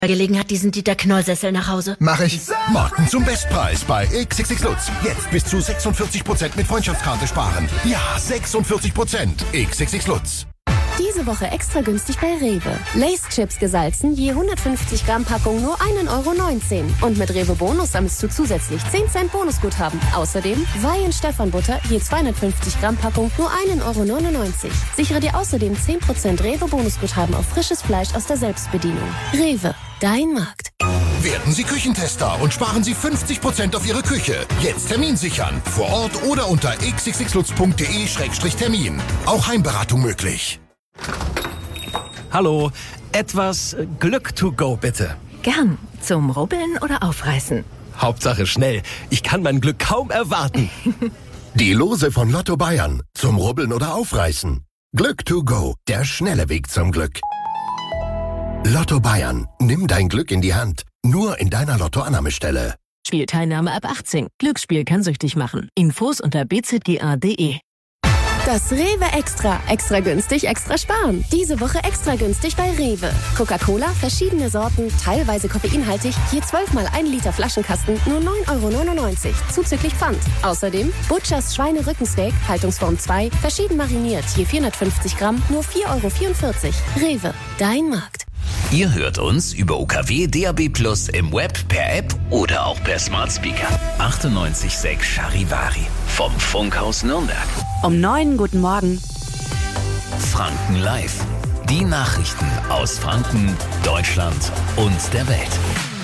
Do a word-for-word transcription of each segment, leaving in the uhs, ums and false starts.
Bei Gelegenheit diesen Dieter Knoll-Sessel nach Hause. Mach ich. Morgen zum Bestpreis bei X X X Lutz. Jetzt bis zu sechsundvierzig Prozent mit Freundschaftskarte sparen. Ja, sechsundvierzig Prozent. X X X Lutz. Diese Woche extra günstig bei Rewe. Lay's-Chips gesalzen, je hundertfünfzig Gramm Packung nur ein Euro neunzehn. Und mit Rewe Bonus sammelst du zusätzlich zehn Cent Bonusguthaben. Außerdem Weihen Stefan Butter, je zweihundertfünfzig Gramm Packung nur ein Euro neunundneunzig. Sichere dir außerdem zehn Prozent Rewe Bonusguthaben auf frisches Fleisch aus der Selbstbedienung. Rewe, dein Markt. Werden Sie Küchentester und sparen Sie fünfzig Prozent auf Ihre Küche. Jetzt Termin sichern. Vor Ort oder unter x x x lutz punkt de Schrägstrich Termin. Auch Heimberatung möglich. Hallo, etwas Glück to go bitte. Gern. Zum Rubbeln oder Aufreißen? Hauptsache schnell. Ich kann mein Glück kaum erwarten. Die Lose von Lotto Bayern. Zum Rubbeln oder Aufreißen. Glück to go. Der schnelle Weg zum Glück. Lotto Bayern. Nimm dein Glück in die Hand. Nur in deiner Lottoannahmestelle. Spielteilnahme ab achtzehn. Glücksspiel kann süchtig machen. Infos unter b z g a punkt d e. Das Rewe Extra. Extra günstig, extra sparen. Diese Woche extra günstig bei Rewe. Coca-Cola, verschiedene Sorten, teilweise koffeinhaltig, je zwölf mal ein Liter Flaschenkasten, nur neun Euro neunundneunzig, zuzüglich Pfand. Außerdem Butchers Schweinerückensteak, Haltungsform zwei, verschieden mariniert, je vierhundertfünfzig Gramm, nur vier Euro vierundvierzig. Rewe, dein Markt. Ihr hört uns über U K W D A B Plus im Web, per App oder auch per Smart Speaker. achtundneunzig Komma sechs Charivari vom Funkhaus Nürnberg. Um neun, guten Morgen. Franken Live. Die Nachrichten aus Franken, Deutschland und der Welt.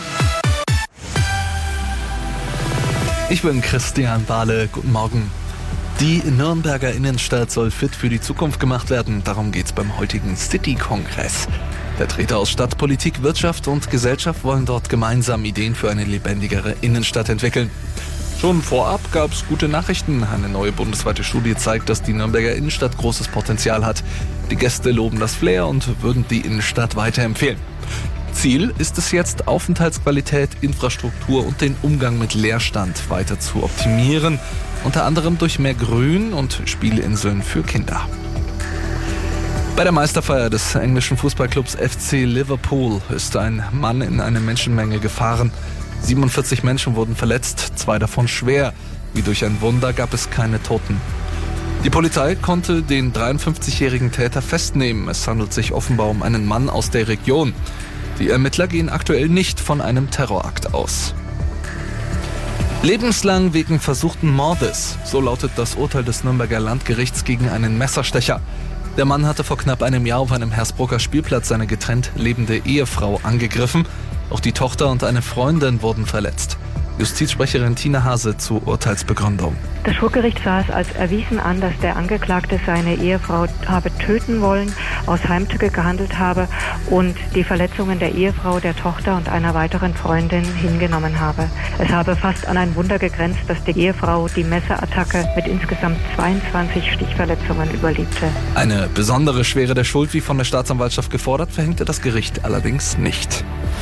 Ich bin Christian Bahle. Guten Morgen. Die Nürnberger Innenstadt soll fit für die Zukunft gemacht werden. Darum geht's beim heutigen City-Kongress. Vertreter aus Stadt, Politik, Wirtschaft und Gesellschaft wollen dort gemeinsam Ideen für eine lebendigere Innenstadt entwickeln. Schon vorab gab es gute Nachrichten. Eine neue bundesweite Studie zeigt, dass die Nürnberger Innenstadt großes Potenzial hat. Die Gäste loben das Flair und würden die Innenstadt weiterempfehlen. Ziel ist es jetzt, Aufenthaltsqualität, Infrastruktur und den Umgang mit Leerstand weiter zu optimieren. Unter anderem durch mehr Grün und Spielinseln für Kinder. Bei der Meisterfeier des englischen Fußballclubs F C Liverpool ist ein Mann in eine Menschenmenge gefahren. siebenundvierzig Menschen wurden verletzt, zwei davon schwer. Wie durch ein Wunder gab es keine Toten. Die Polizei konnte den dreiundfünfzigjährigen Täter festnehmen. Es handelt sich offenbar um einen Mann aus der Region. Die Ermittler gehen aktuell nicht von einem Terrorakt aus. Lebenslang wegen versuchten Mordes. So lautet das Urteil des Nürnberger Landgerichts gegen einen Messerstecher. Der Mann hatte vor knapp einem Jahr auf einem Hersbrucker Spielplatz seine getrennt lebende Ehefrau angegriffen. Auch die Tochter und eine Freundin wurden verletzt. Justizsprecherin Tina Hase zur Urteilsbegründung. Das Schwurgericht sah es als erwiesen an, dass der Angeklagte seine Ehefrau habe töten wollen, aus Heimtücke gehandelt habe und die Verletzungen der Ehefrau, der Tochter und einer weiteren Freundin hingenommen habe. Es habe fast an ein Wunder gegrenzt, dass die Ehefrau die Messerattacke mit insgesamt zweiundzwanzig Stichverletzungen überlebte. Eine besondere Schwere der Schuld, wie von der Staatsanwaltschaft gefordert, verhängte das Gericht allerdings nicht.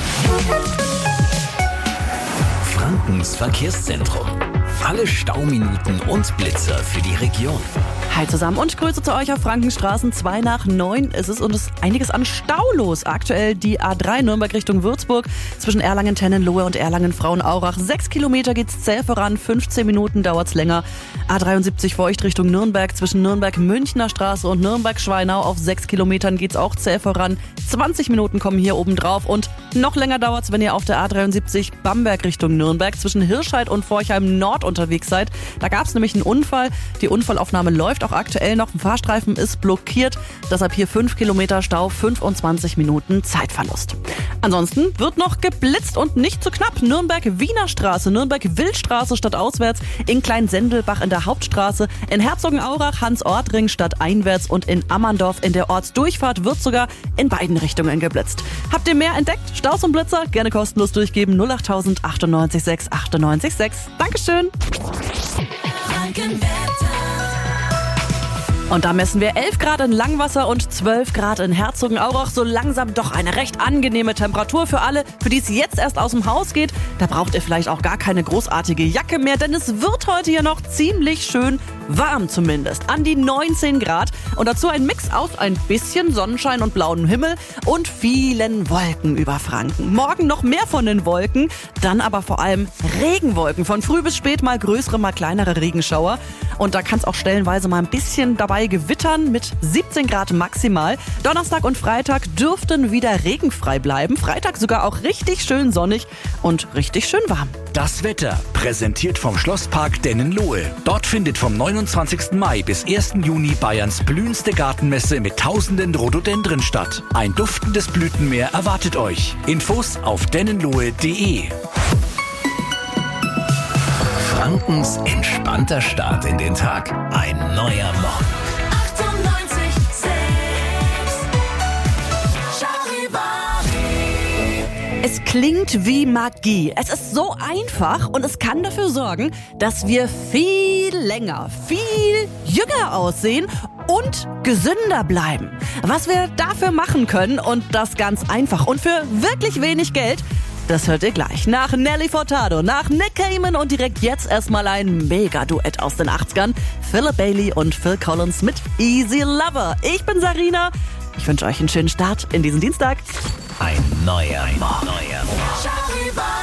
Frankens Verkehrszentrum. Alle Stauminuten und Blitzer für die Region. Hi zusammen und Grüße zu euch auf Frankenstraßen. Zwei nach neun ist es und es ist einiges an Stau los. Aktuell die A drei Nürnberg Richtung Würzburg zwischen Erlangen-Tennenlohe und Erlangen-Frauenaurach. Sechs Kilometer geht's zäh voran, fünfzehn Minuten dauert's länger. A dreiundsiebzig Feucht Richtung Nürnberg zwischen Nürnberg-Münchner Straße und Nürnberg-Schweinau. Auf sechs Kilometern geht's auch zäh voran. zwanzig Minuten kommen hier oben drauf und noch länger dauert's, wenn ihr auf der A dreiundsiebzig Bamberg Richtung Nürnberg zwischen Hirscheid und Forchheim Nord unterwegs seid. Da gab's nämlich einen Unfall. Die Unfallaufnahme läuft auch aktuell noch. Ein Fahrstreifen ist blockiert. Deshalb hier fünf Kilometer Stau, fünfundzwanzig Minuten Zeitverlust. Ansonsten wird noch geblitzt und nicht zu knapp. Nürnberg-Wiener Straße, Nürnberg-Wildstraße stadtauswärts, in Kleinsendelbach in der Hauptstraße, in Herzogenaurach, Hans-Ort-Ring stadteinwärts und in Ammerndorf in der Ortsdurchfahrt wird sogar in beiden Richtungen geblitzt. Habt ihr mehr entdeckt? Staus und Blitzer? Gerne kostenlos durchgeben. null acht null null achtundneunzig sechs achtundneunzig sechs. Dankeschön. Und da messen wir elf Grad in Langwasser und zwölf Grad in Herzogenaurach. So langsam doch eine recht angenehme Temperatur für alle, für die es jetzt erst aus dem Haus geht. Da braucht ihr vielleicht auch gar keine großartige Jacke mehr, denn es wird heute ja noch ziemlich schön warm zumindest, an die neunzehn Grad und dazu ein Mix aus ein bisschen Sonnenschein und blauem Himmel und vielen Wolken über Franken. Morgen noch mehr von den Wolken, dann aber vor allem Regenwolken. Von früh bis spät mal größere, mal kleinere Regenschauer. Und da kann es auch stellenweise mal ein bisschen dabei gewittern mit siebzehn Grad maximal. Donnerstag und Freitag dürften wieder regenfrei bleiben. Freitag sogar auch richtig schön sonnig und richtig schön warm. Das Wetter, präsentiert vom Schlosspark Dennenlohe. Dort findet vom neunundzwanzigsten Mai bis ersten Juni Bayerns blühendste Gartenmesse mit tausenden Rhododendren statt. Ein duftendes Blütenmeer erwartet euch. Infos auf dennenlohe punkt de. Frankens entspannter Start in den Tag. Ein neuer Morgen. achtundneunzig Komma sechs Es klingt wie Magie. Es ist so einfach und es kann dafür sorgen, dass wir viel länger, viel jünger aussehen und gesünder bleiben. Was wir dafür machen können und das ganz einfach und für wirklich wenig Geld, das hört ihr gleich. Nach Nelly Furtado, nach Nick Cayman und direkt jetzt erstmal ein Mega-Duett aus den achtzigern. Philip Bailey und Phil Collins mit Easy Lover. Ich bin Sarina. Ich wünsche euch einen schönen Start in diesen Dienstag. Ein neuer Morgen. Neuer Morgen.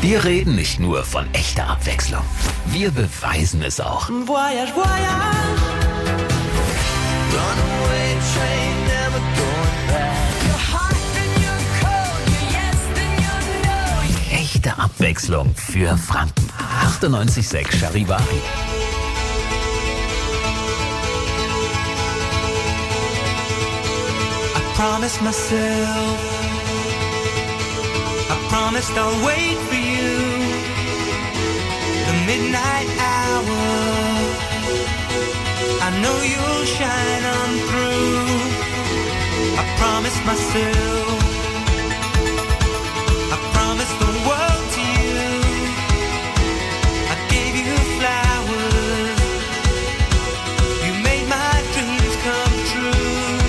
Wir reden nicht nur von echter Abwechslung. Wir beweisen es auch. Voyage, voyage. Runaway train, never going back. You're hot and you're cold, you're yes and you're no. Echte Abwechslung für Franken. achtundneunzig Komma sechs Charivari. I promised myself, I promised I'll wait for you. The midnight hour, I know you'll shine on through. I promised myself, I promised the world to you. I gave you flowers, you made my dreams come true.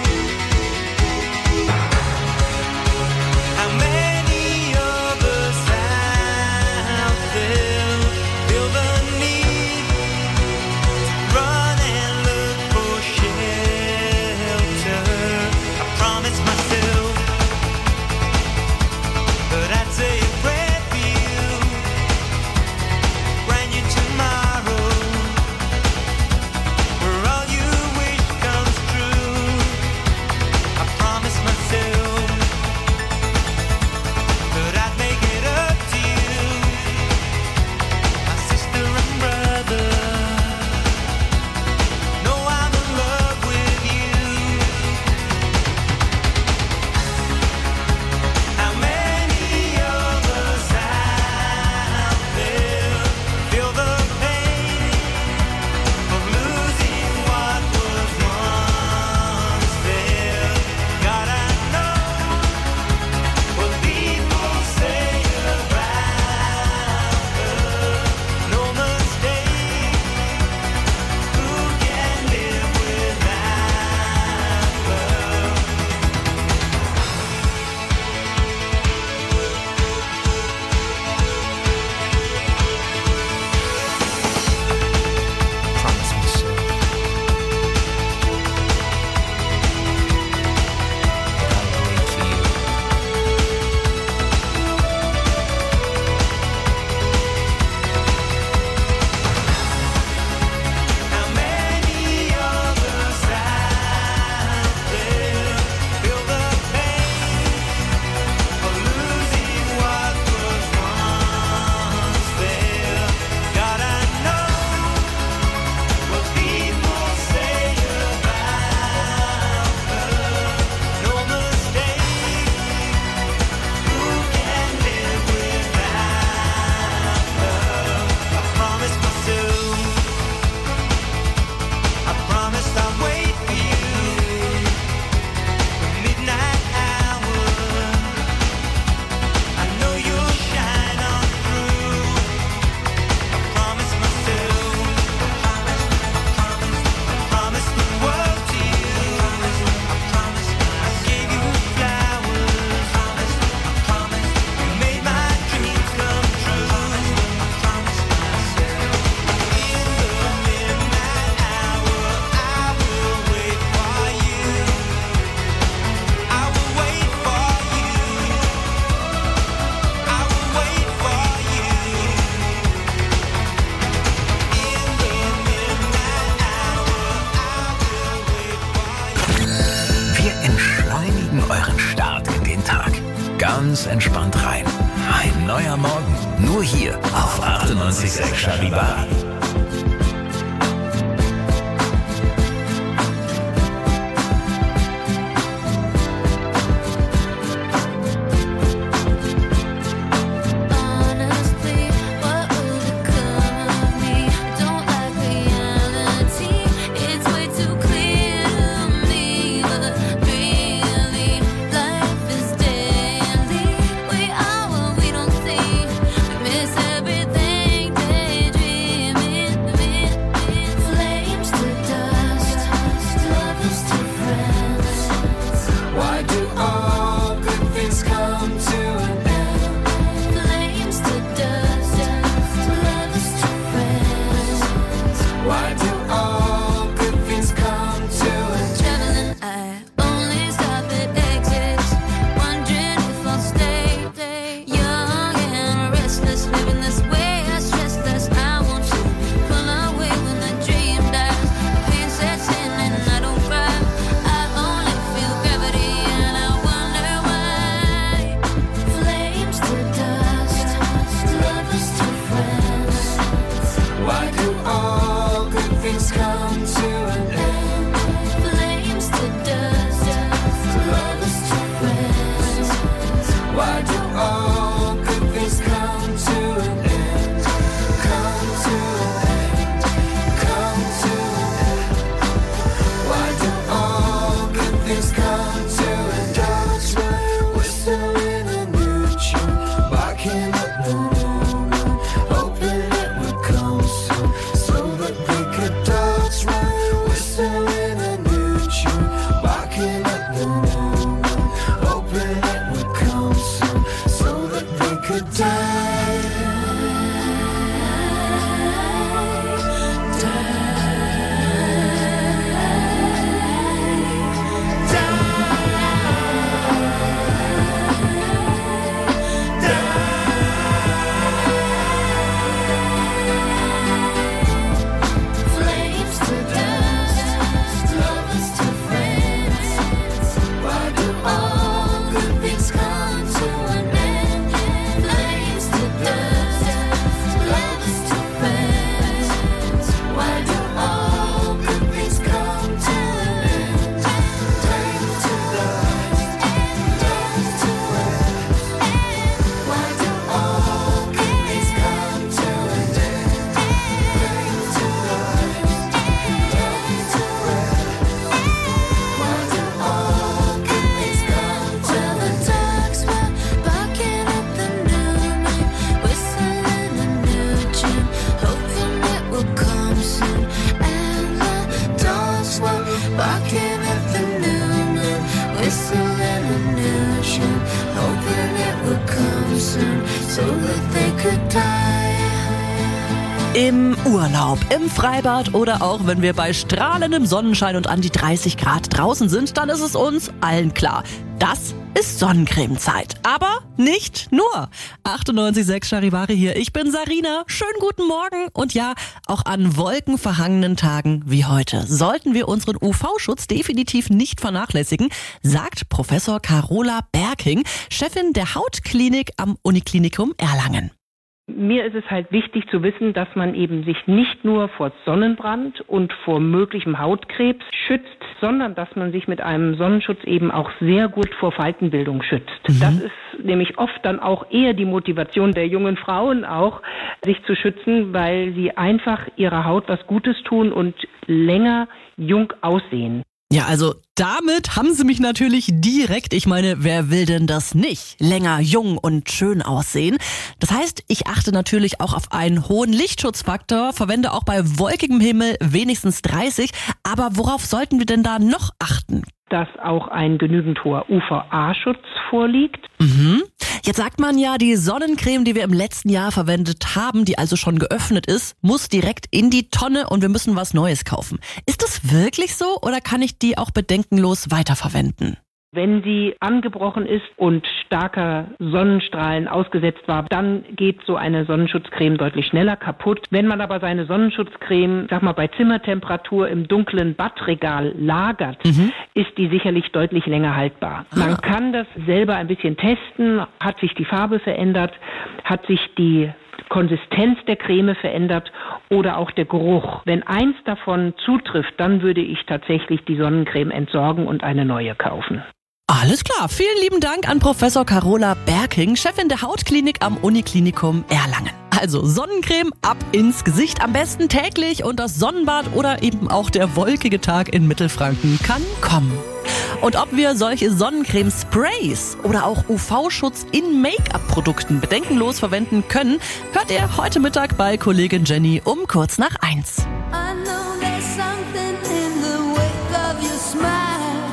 How many of us out there feel the need to run and look for shelter? I promised myself that I'd say a prayer for you, brand new tomorrow, where all you wish comes true. I promised myself that I'd make it up to you, my sister and brother. Know I'm in love with you. How many of us out there feel the pain of losing what was once there? God, I know what people say about her. No mistake, who can live without her? Promise myself that I'll wait for you. How many of us out there feel the pain of losing what was once there? God, I know what people say about her. No mistake, who can live without her? I promised myself, I promised I'd wait for you. The midnight hour, I know you'll shine on through. I promised myself, I promised, I promised, I promised the world to you. I promised, I gave you flowers. I promised, I promised, you made my dreams come true. I promised myself, in the midnight hour, I will wait for you. I will wait for you. I will wait for you. In the midnight hour, I will wait for you. Wir entschleunigen euren Start in den Tag. Ganz entspannt rein. Ein neuer Morgen. Nur hier auf achtundneunzig Komma sechs Charivari. Honestly, what will become of me? Don't like reality. It's way too clear to me, but really, life is daily. We are what we don't see. We miss everything, daydreaming. so that they could die. Im Urlaub, im Freibad oder auch wenn wir bei strahlendem Sonnenschein und an die dreißig Grad draußen sind, dann ist es uns allen klar. Das ist Sonnencremezeit. Aber nicht nur. achtundneunzig Komma sechs Charivari hier. Ich bin Sarina. Schönen guten Morgen. Und ja, auch an wolkenverhangenen Tagen wie heute sollten wir unseren U V-Schutz definitiv nicht vernachlässigen, sagt Professor Carola Berking, Chefin der Hautklinik am Uniklinikum Erlangen. Mir ist es halt wichtig zu wissen, dass man eben sich nicht nur vor Sonnenbrand und vor möglichem Hautkrebs schützt, sondern dass man sich mit einem Sonnenschutz eben auch sehr gut vor Faltenbildung schützt. Mhm. Das ist nämlich oft dann auch eher die Motivation der jungen Frauen auch, sich zu schützen, weil sie einfach ihrer Haut was Gutes tun und länger jung aussehen. Ja, also damit haben sie mich natürlich direkt, ich meine, wer will denn das nicht? Länger, jung und schön aussehen. Das heißt, ich achte natürlich auch auf einen hohen Lichtschutzfaktor, verwende auch bei wolkigem Himmel wenigstens dreißig. Aber worauf sollten wir denn da noch achten? Dass auch ein genügend hoher U V A-Schutz vorliegt. Mhm. Jetzt sagt man ja, die Sonnencreme, die wir im letzten Jahr verwendet haben, die also schon geöffnet ist, muss direkt in die Tonne und wir müssen was Neues kaufen. Ist das wirklich so oder kann ich die auch bedenkenlos weiterverwenden? Wenn sie angebrochen ist und starker Sonnenstrahlen ausgesetzt war, dann geht so eine Sonnenschutzcreme deutlich schneller kaputt. Wenn man aber seine Sonnenschutzcreme, sag mal, bei Zimmertemperatur im dunklen Badregal lagert, mhm. ist die sicherlich deutlich länger haltbar. Ah. Man kann das selber ein bisschen testen. Hat sich die Farbe verändert? Hat sich die Konsistenz der Creme verändert oder auch der Geruch? Wenn eins davon zutrifft, dann würde ich tatsächlich die Sonnencreme entsorgen und eine neue kaufen. Alles klar, vielen lieben Dank an Professor Carola Berking, Chefin der Hautklinik am Uniklinikum Erlangen. Also Sonnencreme ab ins Gesicht, am besten täglich und das Sonnenbad oder eben auch der wolkige Tag in Mittelfranken kann kommen. Und ob wir solche Sonnencreme-Sprays oder auch U V-Schutz in Make-up-Produkten bedenkenlos verwenden können, hört ihr heute Mittag bei Kollegin Jenny um kurz nach eins. I know there's something in the wake of your smile.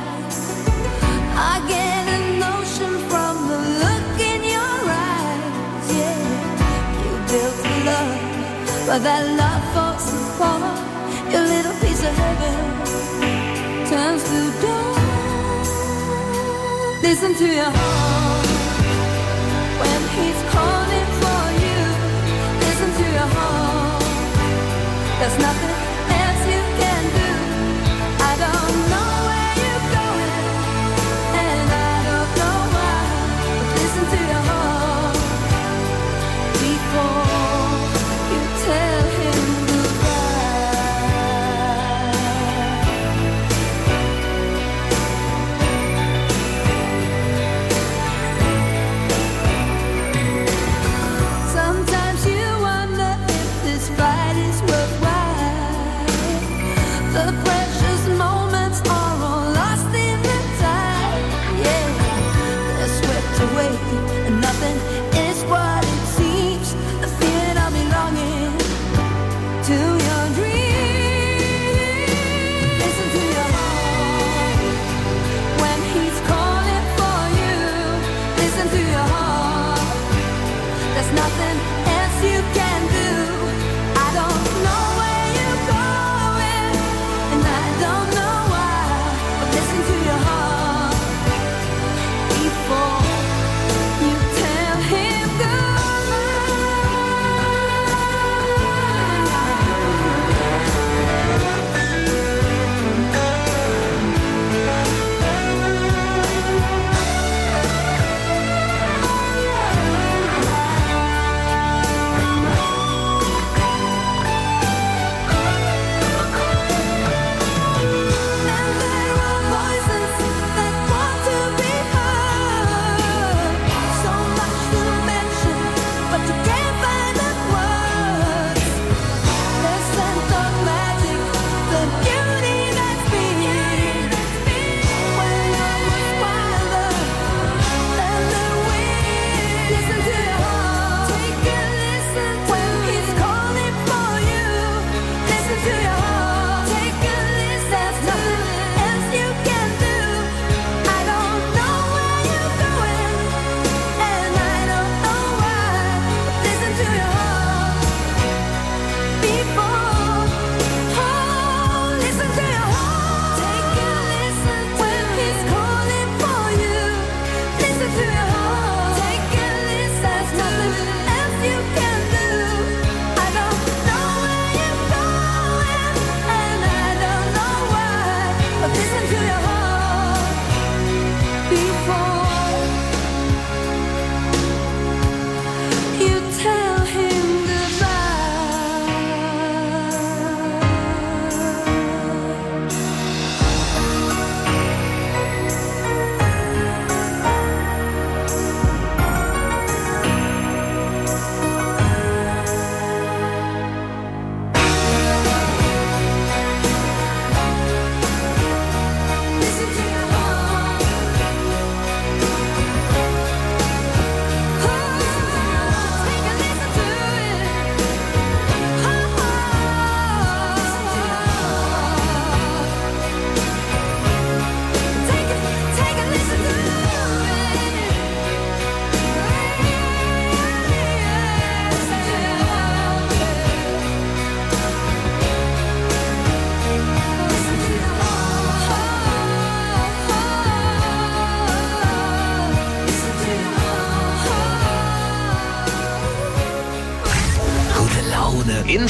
I get a notion from the look in your eyes. Yeah, you built a love, but that love falls apart. Your little piece of heaven turns to dawn. Listen to your heart when he's calling for you. Listen to your heart. There's nothing else you can do. I don't know where you're going, and I don't know why. But listen to your heart before you tell him goodbye. Sometimes you wonder if this fight is worthwhile.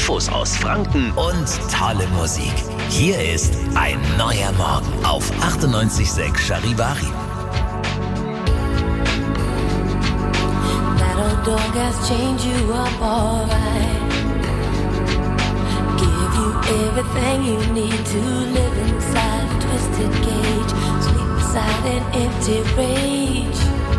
Infos aus Franken und tolle Musik. Hier ist Ein neuer Morgen auf achtundneunzig Komma sechs Charivari. That old dog has changed you up alright. Give you everything you need to live inside a twisted cage. Sleep inside an empty rage.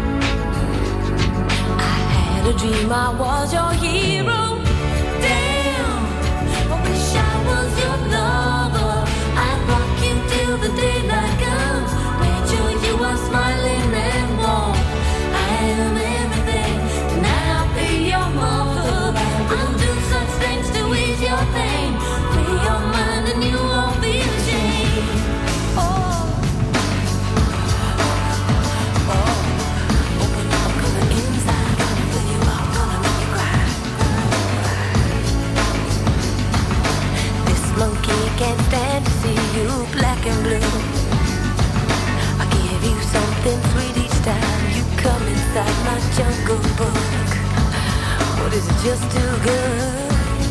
I had a dream I was your hero. Damn, I wish I was your lover. I'd rock you till the daylight comes. Made sure you are smiling and warm. I am everything. Tonight I'll be your mother. I'll do such things to ease your pain. Free your mind and you won't feel ashamed. Oh, oh, open up, gonna inside, gonna fill you up, gonna make you cry. This monkey can't stand to see you black and blue. I give you something sweet each time you come inside my jungle book. What is it, just too good?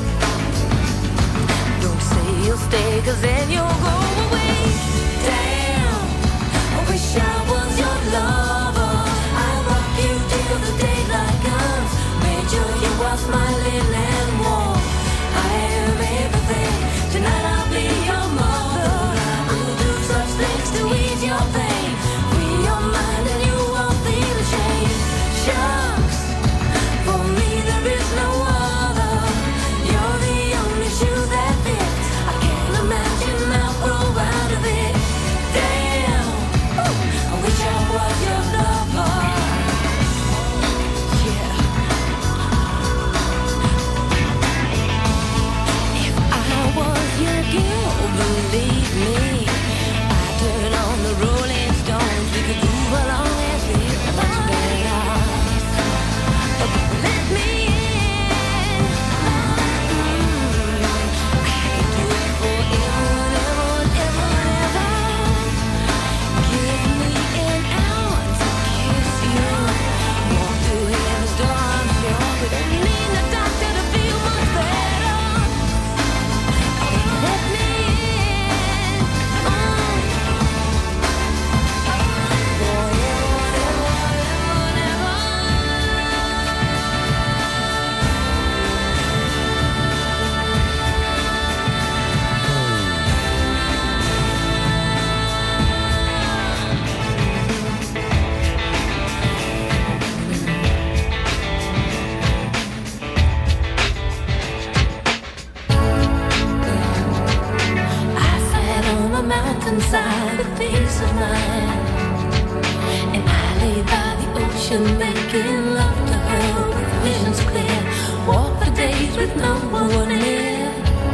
Don't say you'll stay, cause then you'll go away. Damn, I wish I was your lover. I'll rock you till the daylight comes. Made sure you are smiling and warm. I am everything. Tonight I'll be your mother. I'll do such things to ease your pain. Free your mind and you won't feel ashamed. Shucks, for me there is no other. You're the only shoe that fits. I can't imagine I'll grow out of it. Damn, I wish I was your lover. Yeah. If I was your girl, believe me, I'd turn on the Rolling Stones. We could move along and feel much better. Let me in. Mm, I can do it forever, ever, ever, ever. Give me an hour to kiss you. Walk through heaven's door, I'm sure. We don't need a doctor to feel much better. Let me in. Mm. I sat on a mountainside with peace of mind, and I lay by the ocean making love to her with visions clear. Walk for days with no one near,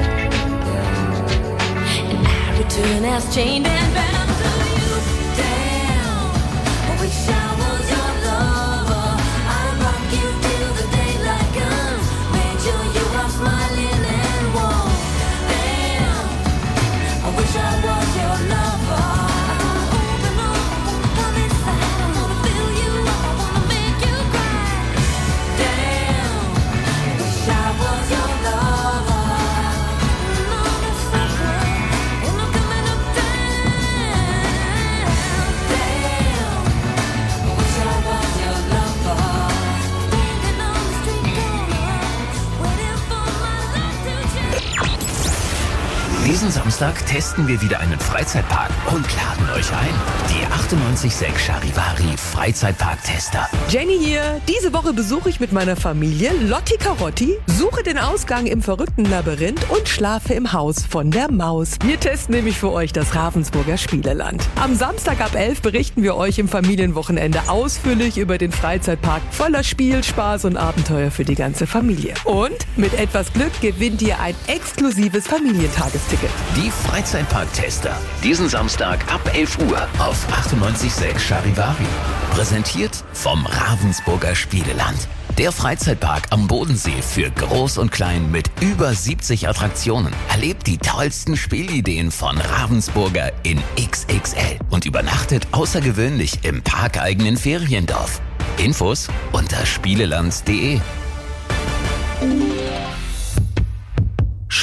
and I return as chained and bound to you. Damn, I wish I was your lover. I'd rock you till the daylight comes. Made sure you are smiling and warm. Damn, I wish I was your lover. Open up, I wanna come inside. I wanna fill you up, I wanna make you cry. Damn, I wish I was your lover. No, that's not right. And I'm coming up down. Damn, I wish I was your lover. Standing on the street corner, waiting for my life to change. Diesen Samstag testen wir wieder einen Freizeitpark und laden euch ein. Die achtundneunzig Komma sechs Charivari Freizeitpark-Tester. Jenny hier. Diese Woche besuche ich mit meiner Familie Lotti Carotti, suche den Ausgang im verrückten Labyrinth und schlafe im Haus von der Maus. Wir testen nämlich für euch das Ravensburger Spieleland. Am Samstag ab elf berichten wir euch im Familienwochenende ausführlich über den Freizeitpark voller Spiel, Spaß und Abenteuer für die ganze Familie. Und mit etwas Glück gewinnt ihr ein exklusives Familientagesticket. Die Freizeitpark-Tester. Diesen Samstag ab elf Uhr auf achtundneunzig Komma sechs Charivari. Präsentiert vom Ravensburger Spieleland. Der Freizeitpark am Bodensee für Groß und Klein mit über siebzig Attraktionen. Erlebt die tollsten Spielideen von Ravensburger in X X L und übernachtet außergewöhnlich im parkeigenen Feriendorf. Infos unter spieleland punkt de.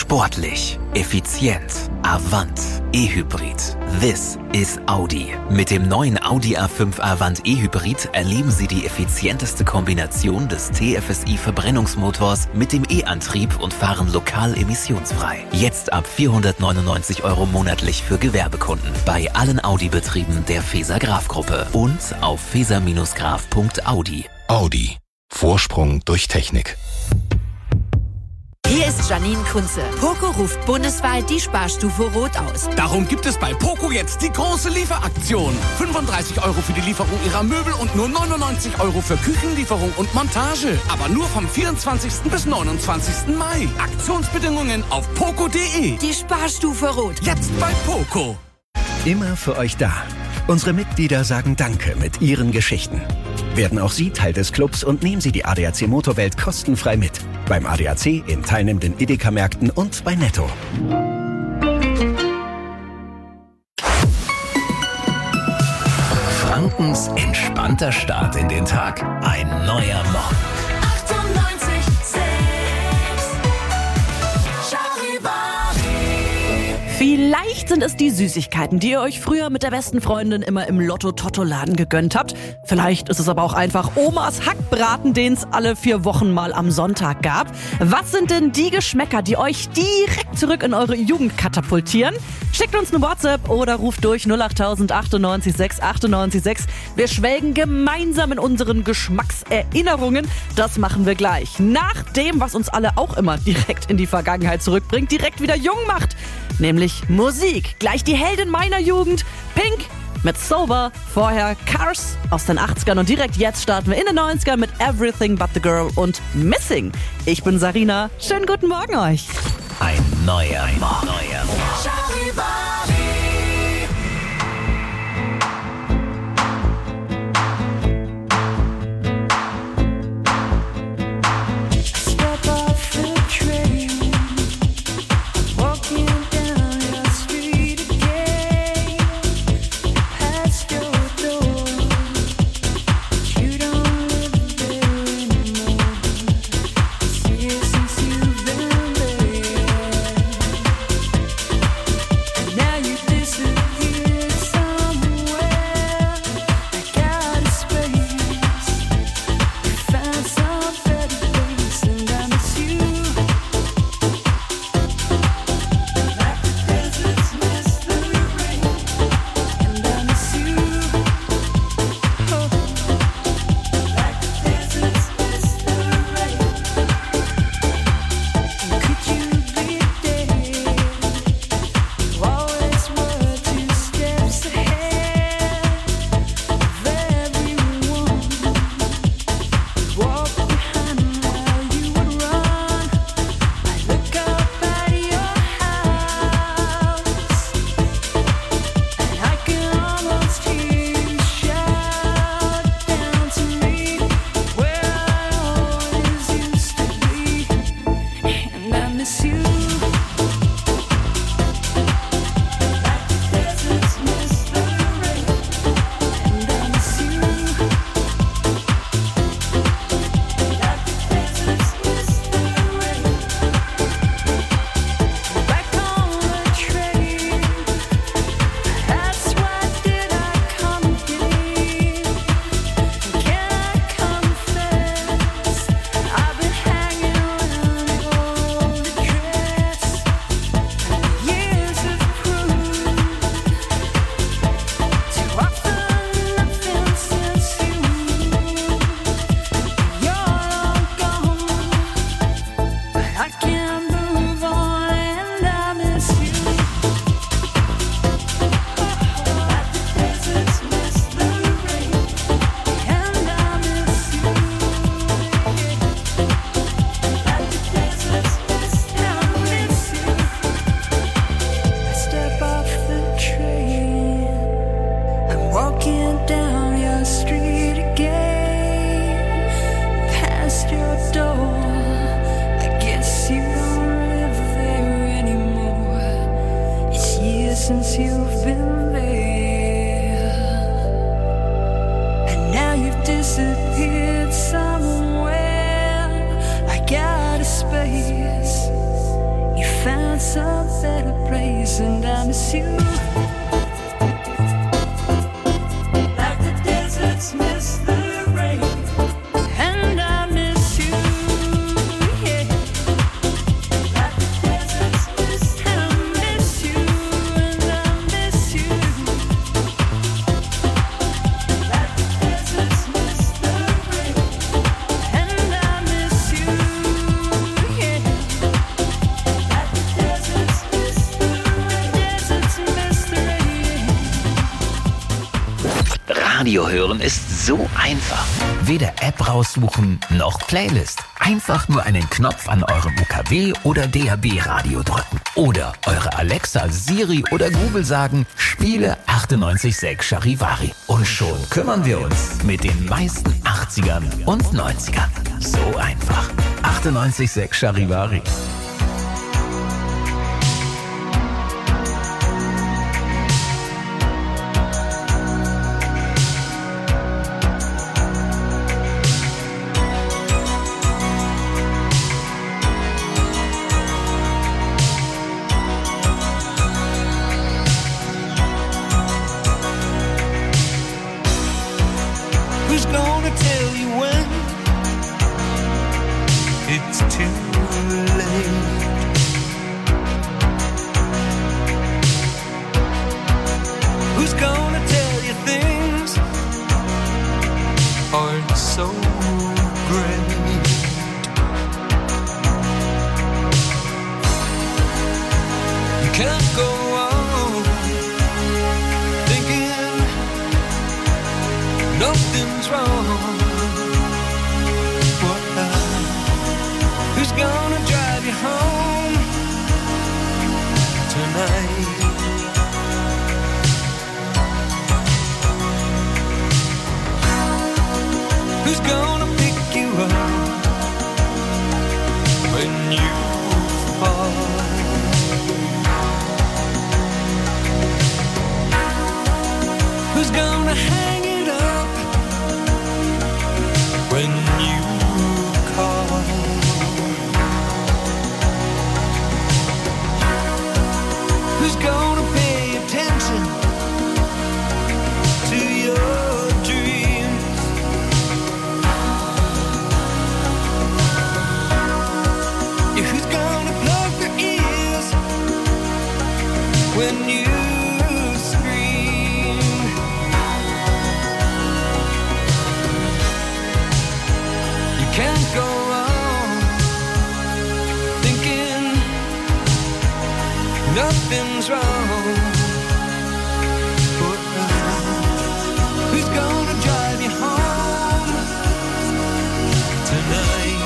Sportlich, effizient, Avant, E-Hybrid. This is Audi. Mit dem neuen Audi A fünf Avant E-Hybrid erleben Sie die effizienteste Kombination des T F S I-Verbrennungsmotors mit dem E-Antrieb und fahren lokal emissionsfrei. Jetzt ab vierhundertneunundneunzig Euro monatlich für Gewerbekunden bei allen Audi-Betrieben der Feser-Graf-Gruppe und auf feser graf punkt audi. Audi. Vorsprung durch Technik. Hier ist Janine Kunze. Poco ruft bundesweit die Sparstufe Rot aus. Darum gibt es bei Poco jetzt die große Lieferaktion. fünfunddreißig Euro für die Lieferung Ihrer Möbel und nur neunundneunzig Euro für Küchenlieferung und Montage. Aber nur vom vierundzwanzigsten bis neunundzwanzigsten Mai. Aktionsbedingungen auf poco punkt de. Die Sparstufe Rot. Jetzt bei Poco. Immer für euch da. Unsere Mitglieder sagen Danke mit ihren Geschichten. Werden auch Sie Teil des Clubs und nehmen Sie die A D A C Motorwelt kostenfrei mit. Beim A D A C, in teilnehmenden Edeka-Märkten und bei Netto. Frankens entspannter Start in den Tag. Ein neuer Morgen. achtundneunzig Komma sechs Charivari. Vielleicht sind es die Süßigkeiten, die ihr euch früher mit der besten Freundin immer im Lotto-Totto-Laden gegönnt habt. Vielleicht ist es aber auch einfach Omas Hackbraten, den es alle vier Wochen mal am Sonntag gab. Was sind denn die Geschmäcker, die euch direkt zurück in eure Jugend katapultieren? Schickt uns eine WhatsApp oder ruft durch null acht null null acht neun sechs acht neun sechs. Wir schwelgen gemeinsam in unseren Geschmackserinnerungen. Das machen wir gleich. Nach dem, was uns alle auch immer direkt in die Vergangenheit zurückbringt, direkt wieder jung macht. Nämlich Musik. Gleich die Heldin meiner Jugend, Pink mit Sober. Vorher Cars aus den achtzigern und direkt jetzt starten wir in den neunzigern mit Everything But The Girl und Missing. Ich bin Sarina. Schönen guten Morgen euch. Ein neuer Morgen. Neuer Morgen. Step off the train, walking down your street again, past your door. You don't live there anymore. It's years since you've been there. miss you. Like the deserts miss the rain. And I miss you, yeah. Like the deserts miss the rain. I miss you, and I miss you. Like the deserts miss the rain. And I miss you, yeah. Like the deserts miss the rain. Deserts miss the rain. Radio hören ist so einfach. Weder App raussuchen noch Playlist. Einfach nur einen Knopf an eurem U K W oder D A B-Radio drücken. Oder eure Alexa, Siri oder Google sagen, spiele achtundneunzig Komma sechs Charivari. Und schon kümmern wir uns mit den meisten achtzigern und neunzigern. So einfach. achtundneunzig Komma sechs Charivari. Who's gonna tell you when it's too late? Who's gonna tell you things aren't so great? You can't go on thinking nothing's wrong. What now? Who's gonna drive you home tonight? Who's gonna pick you up when you fall? Who's gonna hang it up when you call? Who's gonna pay attention to your dreams? Yeah, who's gonna plug their ears when you scream? You can't go on thinking nothing's wrong. But who's gonna drive you home tonight?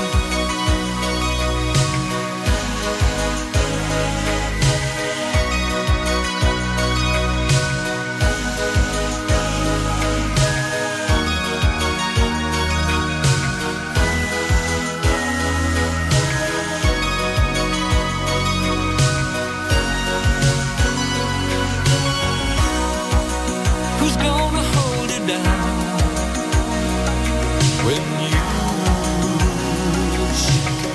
Who's gonna hold it down when you shake?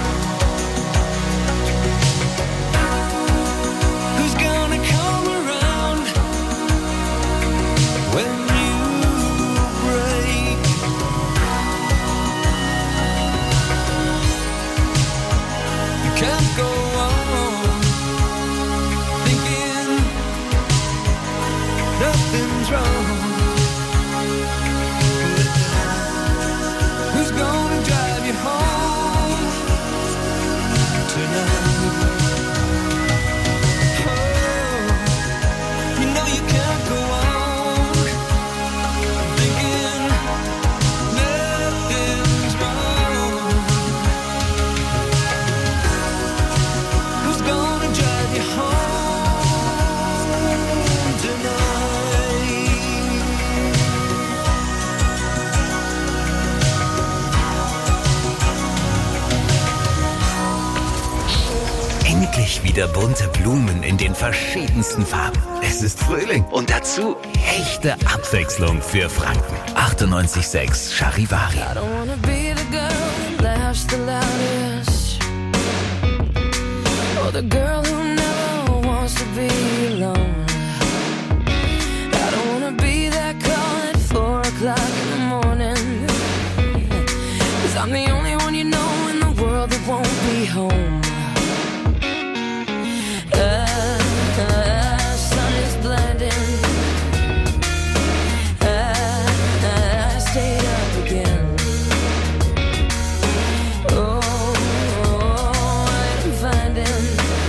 Who's gonna come around when you break? You can't go on thinking nothing's wrong. Who's gonna drive you home tonight? Oh, you know you can't go on thinking nothing's wrong. Who's gonna drive you home tonight? Endlich wieder bunte Blumen in den verschiedensten Farben. Es ist Frühling und dazu echte Abwechslung für Franken. achtundneunzig Komma sechs Charivari. I don't wanna be the girl that laughs the loudest, or the girl who never wants wants to be alone. I don't wanna be that call at four o'clock in the morning. Cause I'm the only one you know in the world that won't be home. Uh, uh, sun is blinding. Uh, I stayed up again. Oh, I'm finding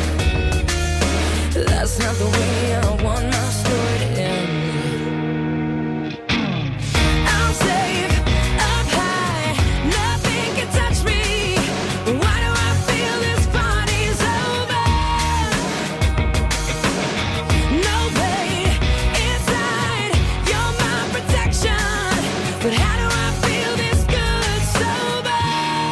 that's not the way I want my story to end. I'm safe up high, nothing can touch me. Why do I feel this party's over? No pain inside, you're my protection. But how do I feel this good sober?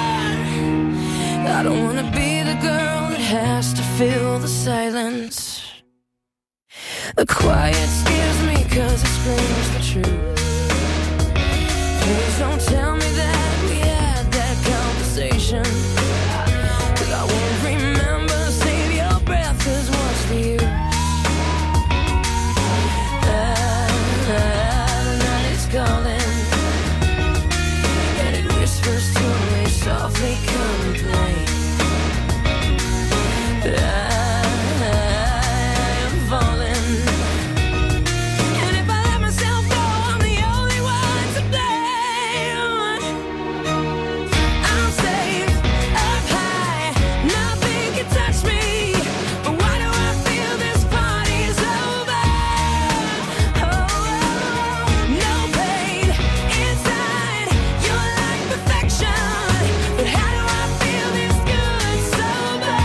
I don't wanna be the girl that has to fill the silence. The quiet scares me cause it screams the truth. Please don't tell me that we had that conversation. Cause I won't remember, save your breath, cause what's the use? Ah, the night is calling, and it whispers to me softly, come and play. I, I am falling. And if I let myself go, I'm the only one to blame. I'm safe up high, nothing can touch me. But why do I feel this party's over? Oh, no pain inside, you're like perfection. But how do I feel this good sober?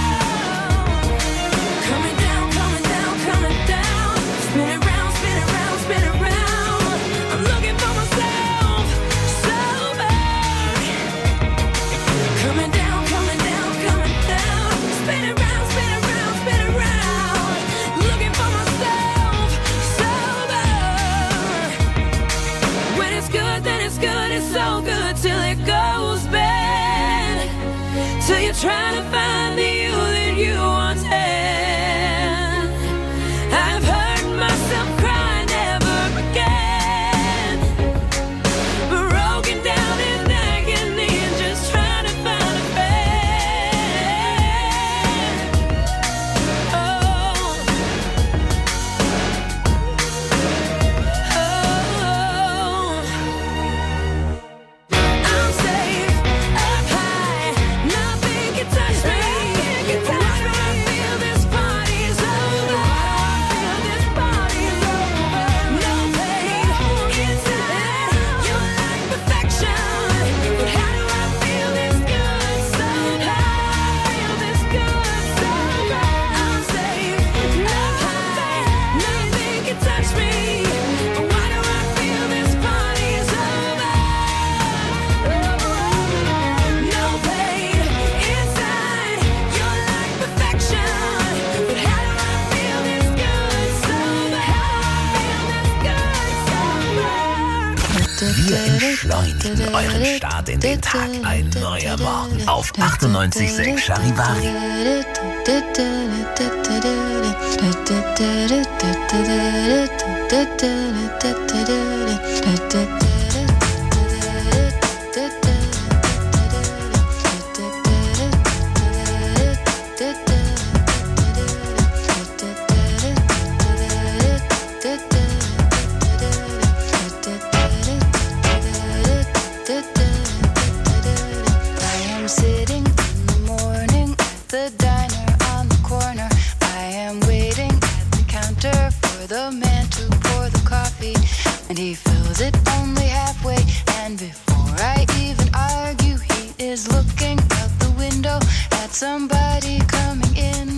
Coming down, coming down, coming down. Spin it round, spin it round, spin it round. I'm looking for myself sober. Coming down, coming down, coming down. Spin it round, spin it round, spin it round. Looking for myself sober. When it's good, then it's good, it's so good till it goes bad. Till you're trying to find the you that you once had. I've heard myself cry never again. Broken down in agony and just trying to find a friend. Oh, oh. I'm safe up high, nothing can touch me. Why do I feel this party's over? Feel this party's over. No pain inside, you're like perfection. But how do I feel this good sober? Feel this good sober. I'm safe up high, nothing can touch me. Why do I feel this party's over? No pain inside, you're like perfection. But how do I feel this good sober? How do I feel this good sober? Wir entschleunigen euren Start in den Tag. Ein neuer Morgen auf achtundneunzig Komma sechs Charivari. I am sitting in the morning at the diner on the corner. I am waiting at the counter for the man to pour the coffee, and he fills it only halfway. And before I even argue, he is looking out the window at somebody coming in.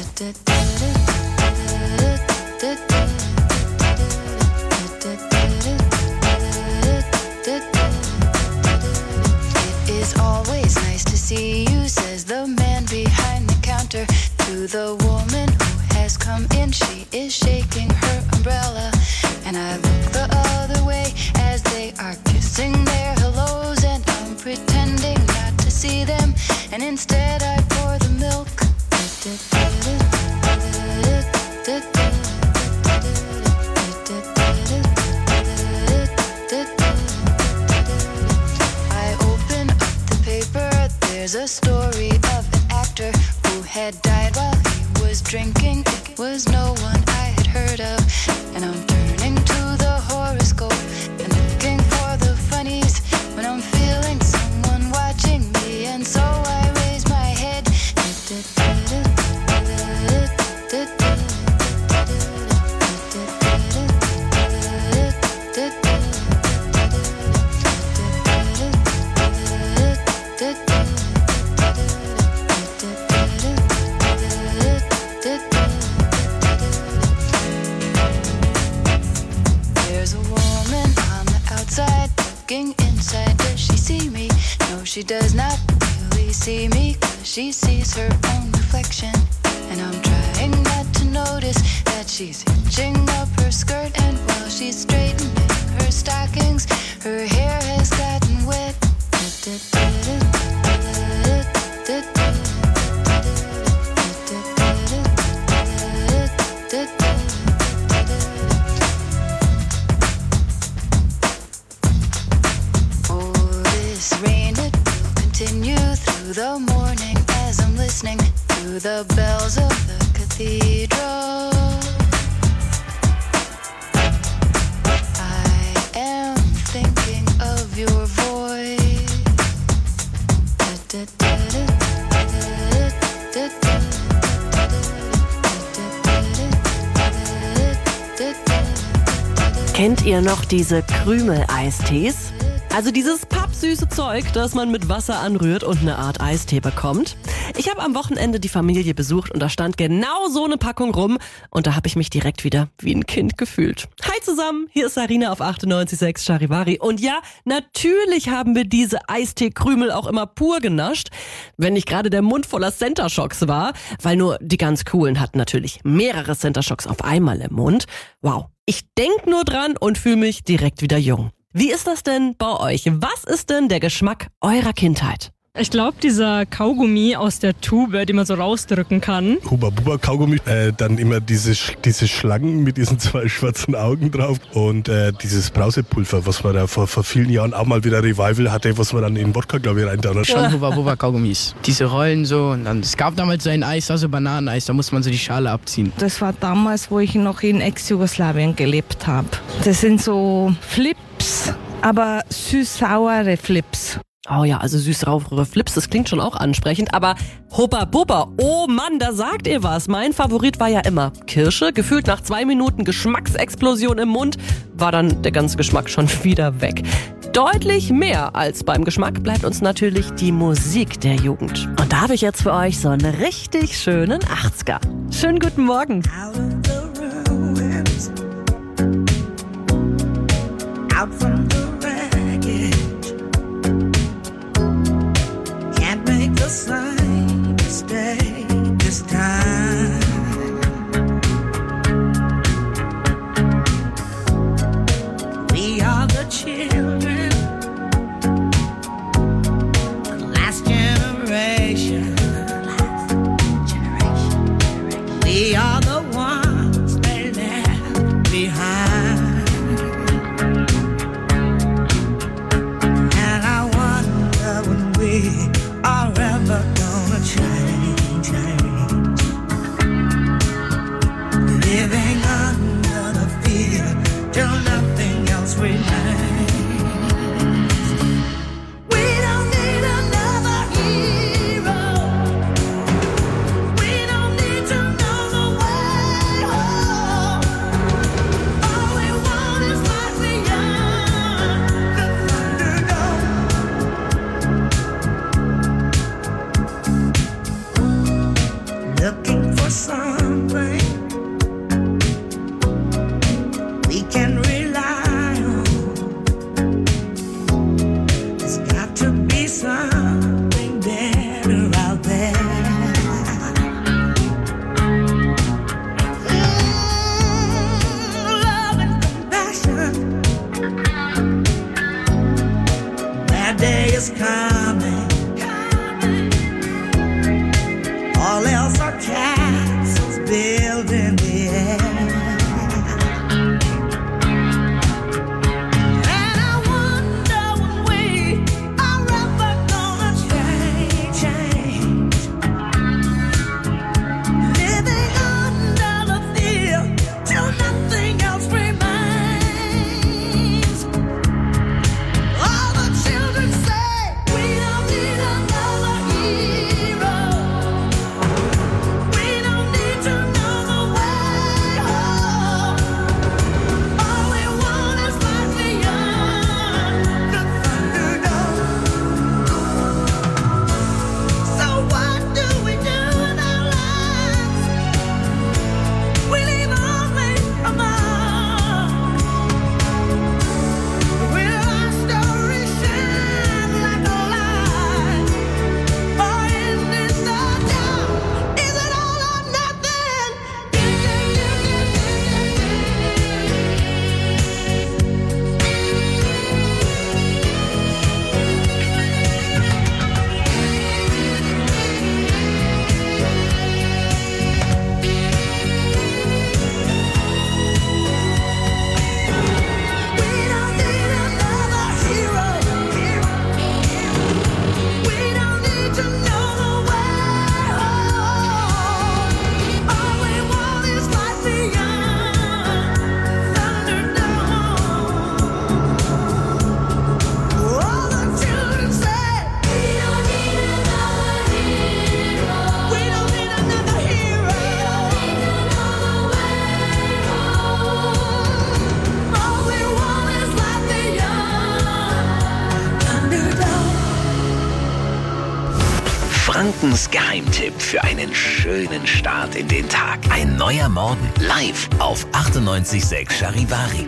It is always nice to see you, says the man behind the counter to the woman who has come in. She is shaking her umbrella, and I look the other way as they are kissing their hellos, and I'm pretending not to see them, and instead I pour the milk. had died while he was drinking. It was no one I had heard of. And I'm turning to the horoscope and looking for the funnies when I'm feeling someone watching me. And so I raise my head. There's a woman on the outside looking inside. Does she see me? No, she does not really see me, 'cause she sees her own reflection. And I'm trying not to notice that she's hitching up her skirt. And while she's straightening her stockings, her hair has gotten wet. Oh, this rain, it will continue through the morning as I'm listening to the bells of the cathedral. I am thinking of your voice. Kennt ihr noch diese Krümel-Eistees? Also dieses pappsüße Zeug, das man mit Wasser anrührt und eine Art Eistee bekommt. Ich habe am Wochenende die Familie besucht und da stand genau so eine Packung rum und da habe ich mich direkt wieder wie ein Kind gefühlt. Hi zusammen, hier ist Sarina auf achtundneunzig Komma sechs Charivari und ja, natürlich haben wir diese Eistee-Krümel auch immer pur genascht, wenn nicht gerade der Mund voller Center Shocks war, weil nur die ganz coolen hatten natürlich mehrere Center Shocks auf einmal im Mund. Wow, ich denk nur dran und fühle mich direkt wieder jung. Wie ist das denn bei euch? Was ist denn der Geschmack eurer Kindheit? Ich glaube, dieser Kaugummi aus der Tube, den man so rausdrücken kann. Huba-Buba-Kaugummi, äh, dann immer diese, diese Schlangen mit diesen zwei schwarzen Augen drauf und äh, dieses Brausepulver, was man da vor, vor vielen Jahren auch mal wieder Revival hatte, was man dann in Wodka, glaube ich, rein da. Schon Huba-Buba-Kaugummis. Diese Rollen so und dann, es gab damals so ein Eis, also Bananeneis, da muss man so die Schale abziehen. Das war damals, wo ich noch in Ex-Jugoslawien gelebt habe. Das sind so Flips, aber süß-saure Flips. Oh ja, also süß-saure Flips, das klingt schon auch ansprechend, aber Hubba Bubba, oh Mann, da sagt ihr was. Mein Favorit war ja immer Kirsche, gefühlt nach zwei Minuten Geschmacksexplosion im Mund, war dann der ganze Geschmack schon wieder weg. Deutlich mehr als beim Geschmack bleibt uns natürlich die Musik der Jugend. Und da habe ich jetzt für euch so einen richtig schönen achtziger. Schönen guten Morgen. Out from the wreckage, can't make the same mistake this time. We are the children, the last generation. We are the ones they left behind. We are ever gonna change, change. Living under the fear till nothing else remains. We don't need another hero. We don't need to know the way home. All we want is life beyond the Thunderdome. Looking for something we can rely on. There's got to be something better out there. Mm, love and compassion. That day is coming. All else are castles built in the air. And I wonder when we are ever gonna change, change. Frankens Geheimtipp für einen schönen Start in den Tag. Ein neuer Morgen live auf achtundneunzig Komma sechs Charivari.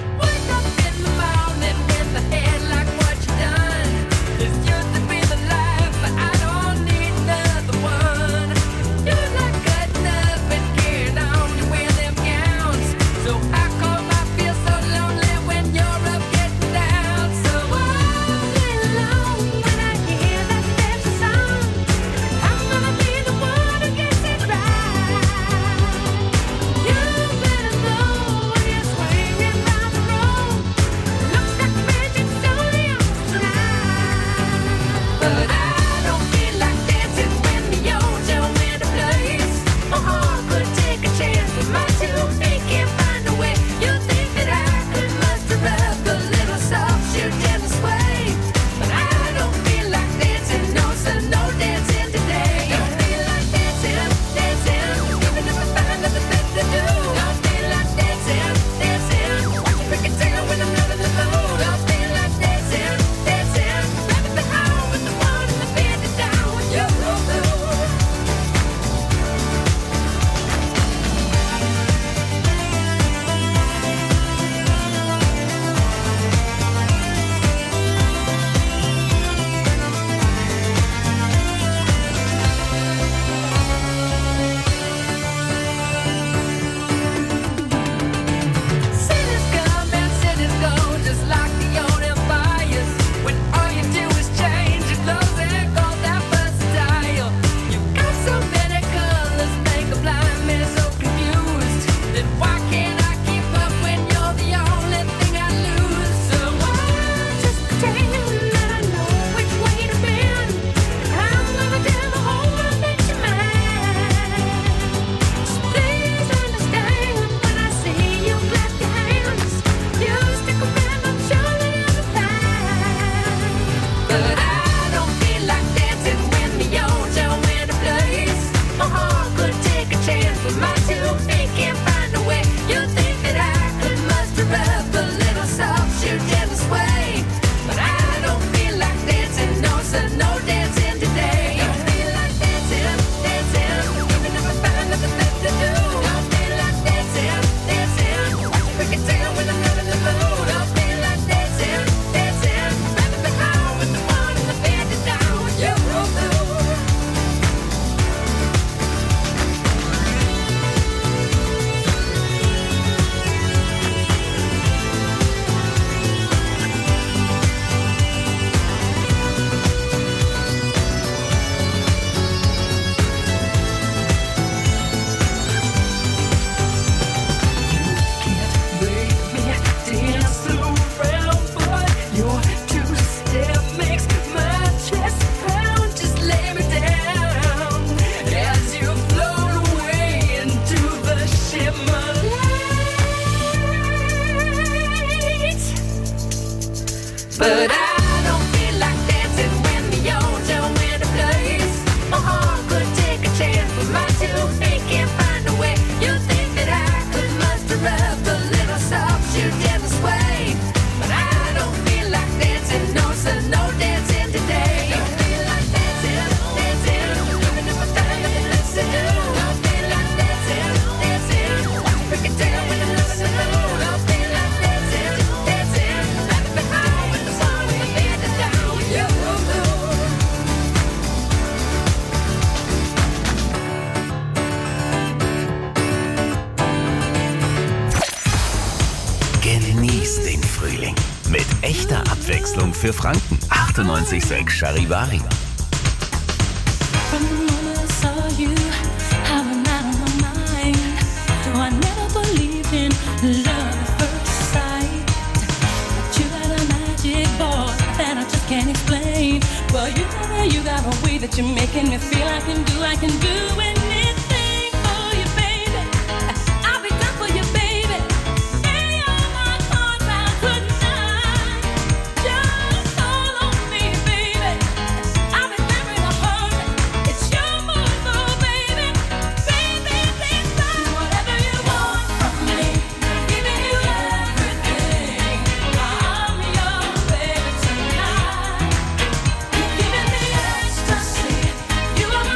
Genieß den Frühling mit echter Abwechslung für Franken. achtundneunzig Komma sechs Charivari. From the moment I saw you, I went out of my mind. Though I never believed in love at first sight. But you got a magic boy that I just can't explain. Well, you got, you got a way that you're making me feel I can do, I can do anything for you, baby. I'll be done for you, baby. Any of my cards out tonight. Just call on me, baby. I'll be there in a hurry. It's your move, oh, baby. Baby, please do whatever you want from me. Giving you everything. I'm your baby tonight. You're giving me ecstasy. You are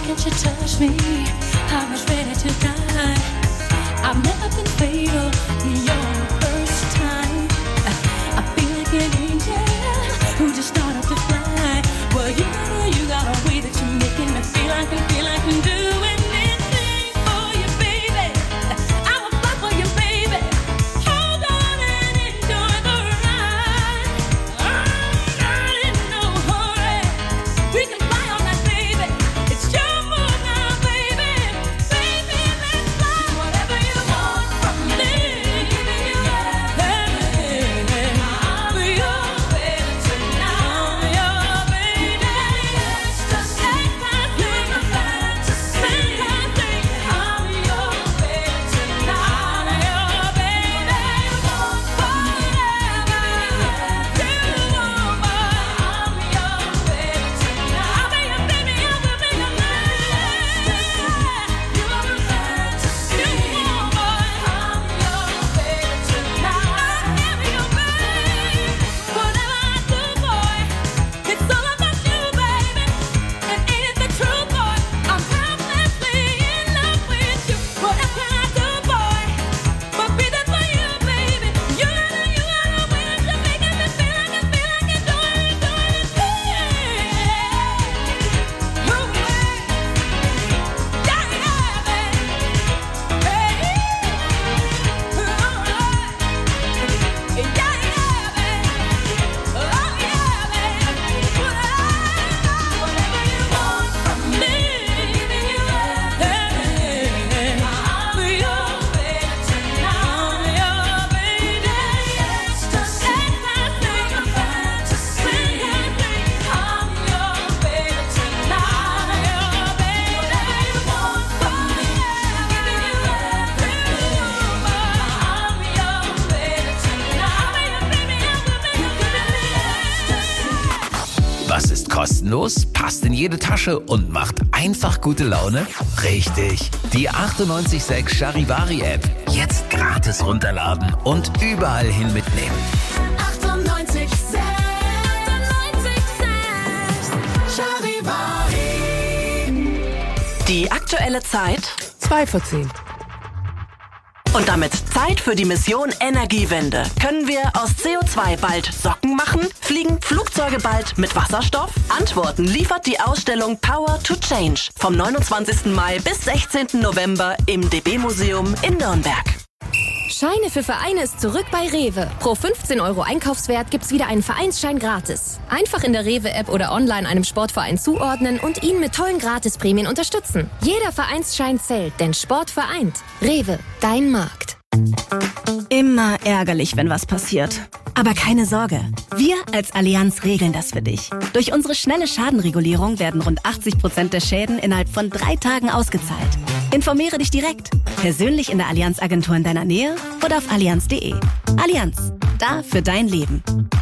second you touch me, I was ready to die. I've never been fatal, you're the first time. I feel like an angel who just started to fly. Well, you know you got a way that you're making me feel like I feel like I'm doing anything for you, baby. I will fly for you, baby. Hold on and enjoy the ride. I'm not in no hurry. We can fly all night, baby. It's your move now, baby. Baby, let's fly. Whatever you want from me. I'll be your baby tonight. I'm your baby. Just take my thing, a fantasy. I'm your baby tonight. I'm your baby. Whatever you want, but I'm your baby tonight. I'll be your baby, I will be your man. You're a fantasy. I'm your baby tonight. I'm your baby. Whatever I do, boy, it's all about you, baby. And ain't it the truth, boy? I'm helplessly in love with you. What else can I do, boy, but be there for you, baby? You gotta, you gotta win to make me feel like I feel like I'm doing it, doing it, doing it. Move away. Yeah, yeah, baby. Hey. All right. Yeah, yeah, baby. Oh, yeah, baby. Whatever you want from me. I'll be your baby tonight. I'm your baby. Just take my thing, a fantasy. I'm your baby tonight. I'm your baby. Whatever you want from me. I'm your baby tonight. Was ist kostenlos, passt in jede Tasche und macht einfach gute Laune? Richtig, die achtundneunzig Komma sechs Charivari App. Jetzt gratis runterladen und überall hin mitnehmen. achtundneunzig Komma sechs Charivari. Die aktuelle Zeit Zwei vor zehn. und damit Zeit für die Mission Energiewende. Können wir aus C O zwei bald Socken machen? Fliegen Flugzeuge bald mit Wasserstoff? Antworten liefert die Ausstellung Power to Change vom neunundzwanzigsten Mai bis sechzehnten November im D B-Museum in Nürnberg. Scheine für Vereine ist zurück bei Rewe. Pro fünfzehn Euro Einkaufswert gibt's wieder einen Vereinsschein gratis. Einfach in der Rewe-App oder online einem Sportverein zuordnen und ihn mit tollen Gratisprämien unterstützen. Jeder Vereinsschein zählt, denn Sport vereint. Rewe, dein Markt. Immer ärgerlich, wenn was passiert. Aber keine Sorge, wir als Allianz regeln das für dich. Durch unsere schnelle Schadenregulierung werden rund achtzig Prozent der Schäden innerhalb von drei Tagen ausgezahlt. Informiere dich direkt, persönlich in der Allianz-Agentur in deiner Nähe oder auf allianz punkt de. Allianz, da für dein Leben.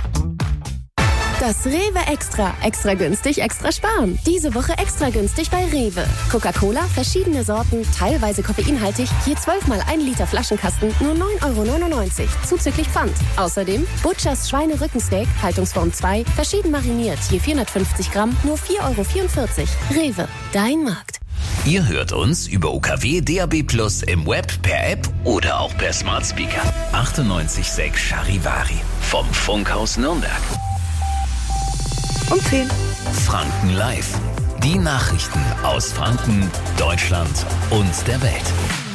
Das Rewe Extra. Extra günstig, extra sparen. Diese Woche extra günstig bei Rewe. Coca-Cola, verschiedene Sorten, teilweise koffeinhaltig, je zwölf mal ein Liter Flaschenkasten, nur neun Euro neunundneunzig, zuzüglich Pfand. Außerdem Butchers Schweinerückensteak, Haltungsform zwei, verschieden mariniert, je vierhundertfünfzig Gramm, nur vier Euro vierundvierzig. Rewe, dein Markt. Ihr hört uns über U K W D A B Plus im Web, per App oder auch per Smart Speaker. achtundneunzig Komma sechs Charivari vom Funkhaus Nürnberg. Um zehn. Franken Live. Die Nachrichten aus Franken, Deutschland und der Welt.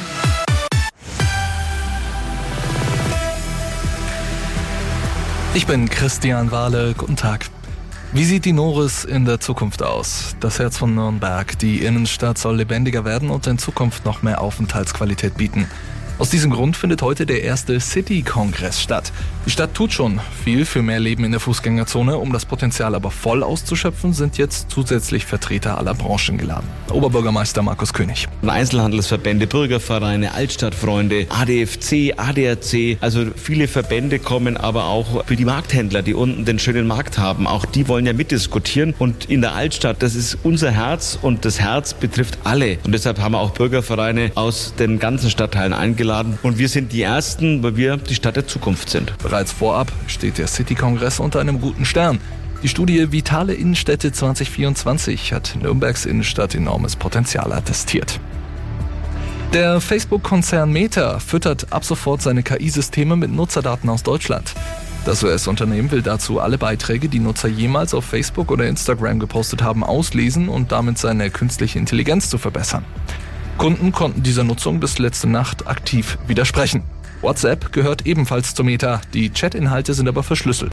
Ich bin Christian Wahle, guten Tag. Wie sieht die Noris in der Zukunft aus? Das Herz von Nürnberg. Die Innenstadt soll lebendiger werden und in Zukunft noch mehr Aufenthaltsqualität bieten. Aus diesem Grund findet heute der erste City-Kongress statt. Die Stadt tut schon viel für mehr Leben in der Fußgängerzone. Um das Potenzial aber voll auszuschöpfen, sind jetzt zusätzlich Vertreter aller Branchen geladen. Oberbürgermeister Markus König. Einzelhandelsverbände, Bürgervereine, Altstadtfreunde, A D F C, A D A C, also viele Verbände kommen, aber auch für die Markthändler, die unten den schönen Markt haben. Auch die wollen ja mitdiskutieren. Und in der Altstadt, das ist unser Herz und das Herz betrifft alle. Und deshalb haben wir auch Bürgervereine aus den ganzen Stadtteilen eingeladen. Und wir sind die Ersten, weil wir die Stadt der Zukunft sind. Bereits vorab steht der City-Kongress unter einem guten Stern. Die Studie Vitale Innenstädte zwanzig vierundzwanzig hat Nürnbergs Innenstadt enormes Potenzial attestiert. Der Facebook-Konzern Meta füttert ab sofort seine K I-Systeme mit Nutzerdaten aus Deutschland. Das U S-Unternehmen will dazu alle Beiträge, die Nutzer jemals auf Facebook oder Instagram gepostet haben, auslesen und damit seine künstliche Intelligenz zu verbessern. Kunden konnten dieser Nutzung bis letzte Nacht aktiv widersprechen. WhatsApp gehört ebenfalls zu Meta, die Chat-Inhalte sind aber verschlüsselt.